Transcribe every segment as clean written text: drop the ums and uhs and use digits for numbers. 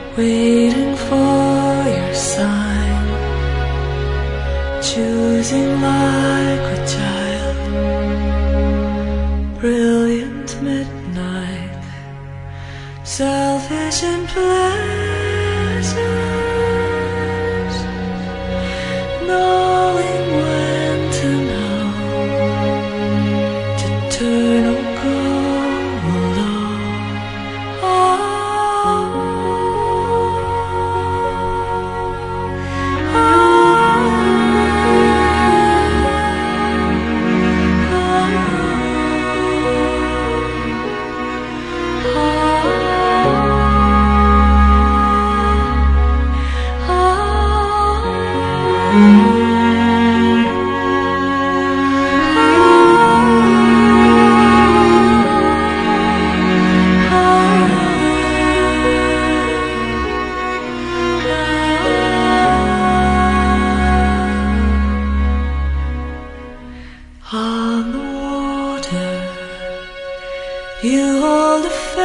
waiting for your sign, choosing like a child, brilliant midnight, selfish and pleasant, knowing when to know, to turn or go alone. On the water, you hold a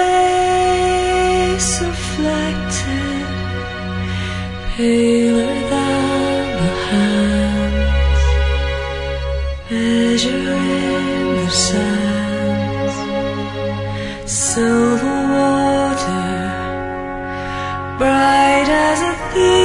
face reflected, paler than the hands, measuring the sands. Silver water, bright as a thief.